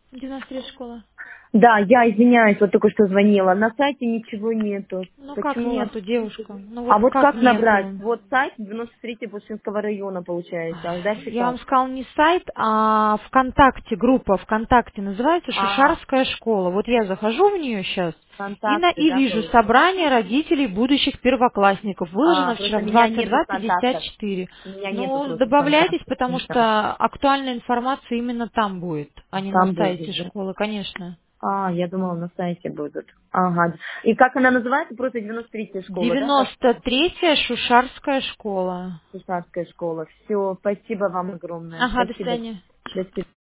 93 школа. Да, я извиняюсь, вот только что звонила. На сайте ничего нету. Ну как Почему? нету, девушка? Ну А вот вот как как набрать? нету? Вот сайт 93 Пушкинского района получается. А дальше Я вам как? сказала не сайт, а ВКонтакте, группа ВКонтакте называется А, «Шушарская школа». Вот я захожу в нее сейчас ВКонтакте, и да, вижу получается? собрание родителей будущих первоклассников. Выложено Просто вчера в меня нету контактов. 22:54. У меня нету Ну, просто добавляйтесь, контактов. потому что актуальная информация именно там будет, а не на Там сайте будет, да? школы, конечно. А, я думала, на сайте будут. Ага. И как она называется? Просто 93-я школа, да? Как 93-я Шушарская школа. Шушарская школа. Все, спасибо вам огромное. Ага, до Спасибо. свидания. До свидания.